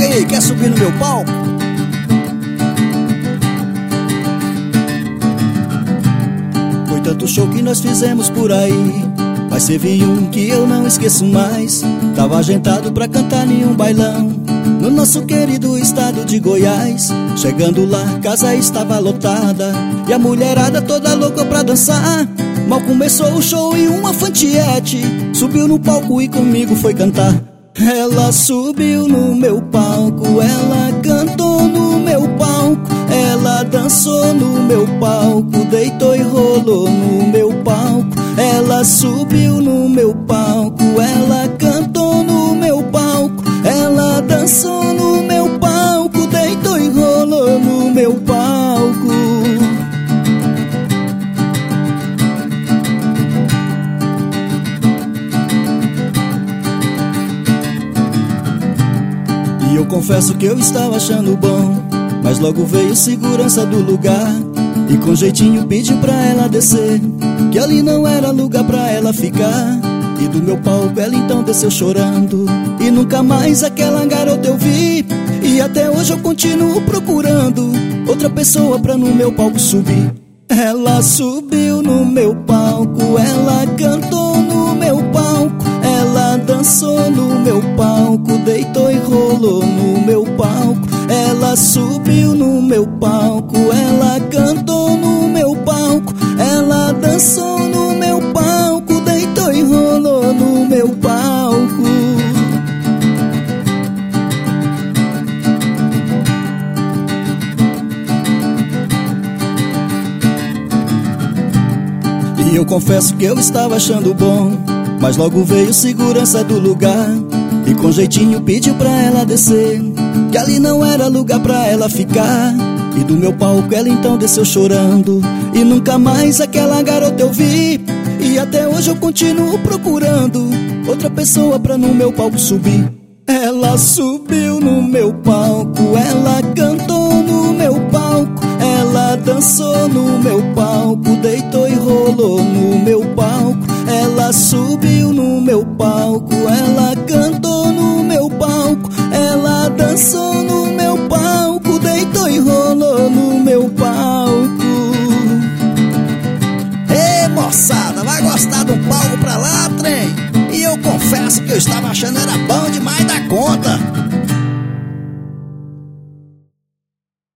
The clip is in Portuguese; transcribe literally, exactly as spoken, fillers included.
E aí, quer subir no meu palco? Foi tanto show que nós fizemos por aí, mas teve um que eu não esqueço mais. Tava agendado pra cantar em um bailão no nosso querido estado de Goiás. Chegando lá, casa estava lotada e a mulherada toda louca pra dançar. Mal começou o show e uma fantiete subiu no palco e comigo foi cantar. Ela subiu no meu palco, ela cantou no meu palco, ela dançou no meu palco, deitou e rolou no meu palco. Ela subiu no meu palco, ela cantou no meu palco, ela dançou no meu palco, deitou e rolou no meu palco. E eu confesso que eu estava achando bom, mas logo veio segurança do lugar e com jeitinho pediu pra ela descer, que ali não era lugar pra ela ficar. E do meu palco ela então desceu chorando, e nunca mais aquela garota eu vi. E até hoje eu continuo procurando outra pessoa pra no meu palco subir. Ela subiu no meu palco, ela cantou no meu palco, ela dançou no meu palco, deitou e rolou no meu palco. Ela subiu no meu palco, ela cantou no meu palco, ela dançou no meu palco, deitou e rolou no meu palco. E eu confesso que eu estava achando bom, mas logo veio segurança do lugar e com jeitinho pediu pra ela descer, que ali não era lugar pra ela ficar. E do meu palco ela então desceu chorando, e nunca mais aquela garota eu vi. E até hoje eu continuo procurando outra pessoa pra no meu palco subir. Ela subiu no meu palco, ela cantou no meu palco, ela dançou no meu palco, deitou e rolou no meu palco. Ela subiu no meu palco, ela cantou no meu palco, ela dançou no meu palco, deitou e rolou no meu palco. Ei, moçada, vai gostar de um palco pra lá, trem? E eu confesso que eu estava achando era